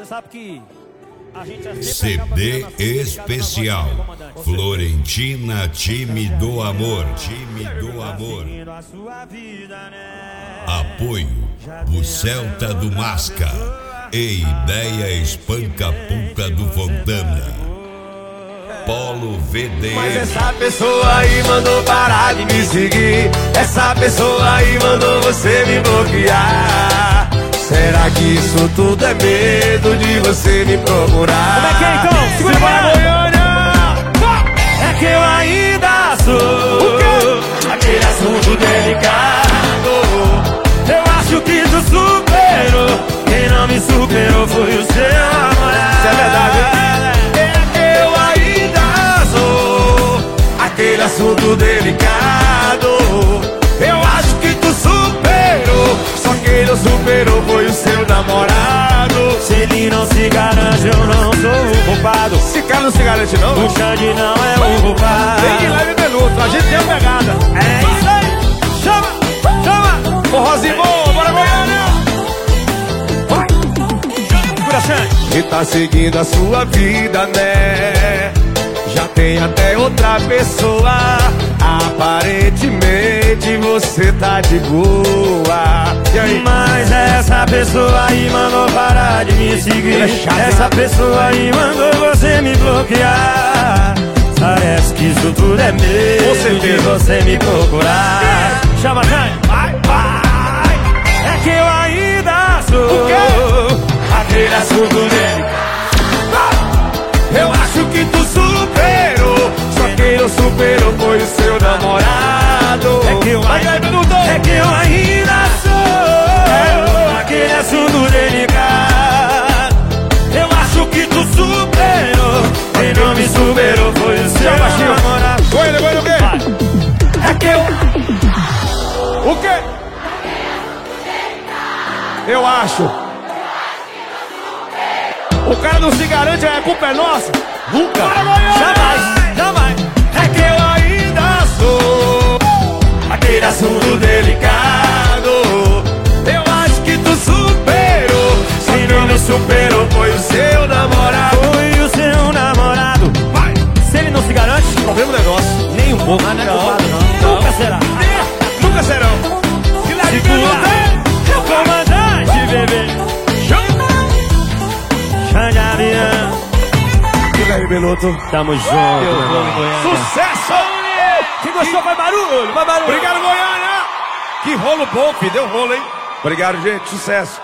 Você sabe que a gente é CD especial Florentina, time do amor. Time do amor. Apoio o Celta do Masca e Ideia Espanca-Puca do Fontana. Polo VD. Mas essa pessoa aí mandou parar de me seguir. Essa pessoa aí mandou você me bloquear. Será que isso tudo é medo de você me procurar? Como é que é então? Segura a Goiânia! É que eu ainda sou aquele assunto delicado. Eu acho que tu superou. Quem não me superou foi o seu namorado. Isso é verdade. É que eu ainda sou aquele assunto delicado. Eu acho que tu superou. Só quem não superou foi o seu namorado. Se ele não se garante, eu não sou o culpado. Esse cara não se garante não? O Xande não é o culpado. Vem de leve minuto, a gente tem a pegada. É isso aí. Chama, chama. Forrozinho bom, bora Goiânia. Vai. Segura, Xande. E tá seguindo a sua vida, né? Já tem até outra pessoa. Aparentemente você tá de boa. E aí? Mas essa pessoa aí mandou parar de me seguir. Essa pessoa aí mandou você me bloquear. Parece que isso tudo é medo de você me procurar. Chama, Jane. Vai, vai. É que eu ainda sou O quê? aquele assunto dele. Eu acho que tu superou. Só quem não superou foi o seu namorado. É que eu ainda sou aquele assunto delicado. Eu acho que tu superou. Quem não me superou foi o seu namorado. Goiânia, Goiânia, o quê? É que eu... O quê? Eu acho. O cara não se garante, a culpa é nossa. Nunca, Jamais, jamais. É que eu ainda sou aquele assunto delicado. Eu acho que tu superou. Quem não me superou foi o seu namorado. Foi o seu namorado. Vai. Se ele não se garante, Problema do negócio. nem um pouco. Mas não é culpado, não. Nunca será. Nunca serão. Segura, comandante, bebê. Xande Avião. Guilherme Beloto. Tamo junto, meu irmão. Sucesso! Quem gostou faz barulho, faz barulho. Obrigado, Goiânia! Que rolo bom, filho. Deu rolo, hein? Obrigado, gente. Sucesso.